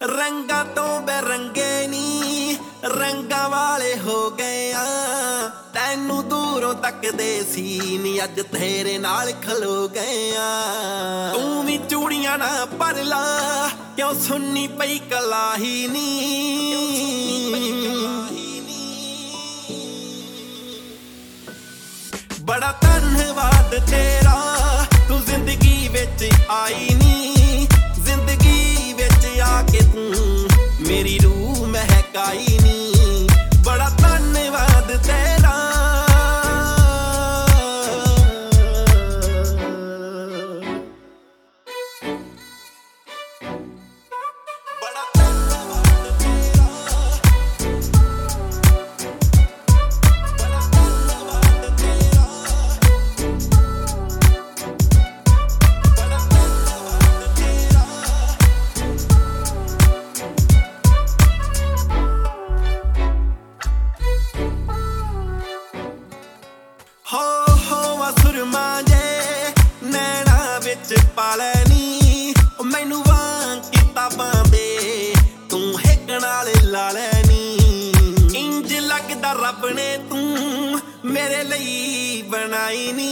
रंगा तो बेरंगे नी रंगा वाले हो गए आ तैनू दूरों तकदे सी नी अज तेरे नाल खलो गए आ तू भी चूड़ियां ना भर ला क्यों सुन्नी पई कलाही नी बड़ा धन्नवाद तेरा तू जिंदगी विच आई नी जिंदगी विच आके तू मेरी रूह महकाई नी बड़ा धन्नवाद तेरा सुरमा जे नैना विच पा लैनी मैनू वां किताबां दे तू हिक नाल ला लैनी इंज लगदा रब ने तू मेरे लई बनाई नी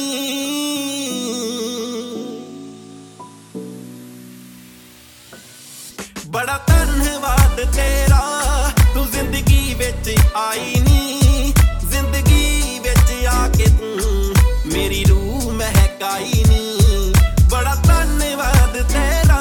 बड़ा धन्नवाद तेरा तू जिंदगी विच आई नी जिंदगी विच आके तू मेरी रूह महकाई नी बड़ा धन्नवाद तेरा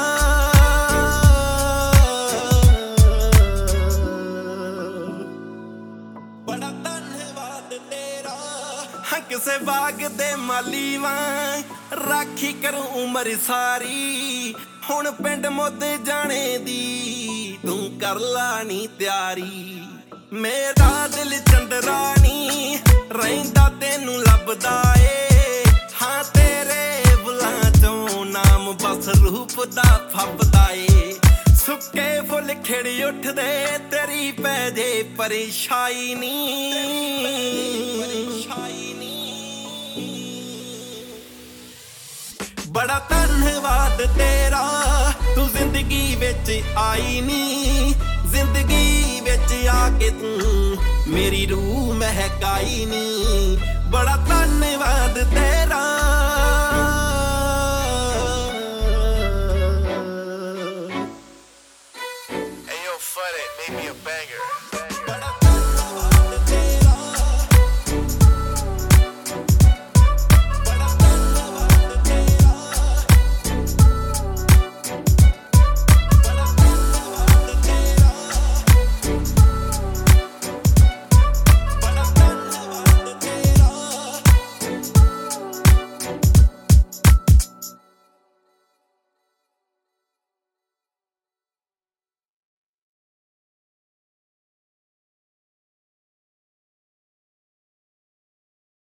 बड़ा धन्नवाद तेरा हाँ किसे बाग दे माली वां राखी करूं उमर सारी हुण पिंड मुद जाने दी तू कर ला नी त्यारी मेरा दिल चंदरानी रहिंदा तेनू लभदा ए हाँ तेरे बुलां चों नाम बस रूप दा फबदा ए सुक्के फुल खिड़ उठदे तेरी पै जे परेशाई नी बड़ा धन्नवाद तेरा तू जिंदगी विच आई नी जिंदगी विच आके तू मेरी रूह महकाई नी बड़ा धन्नवाद तेरा।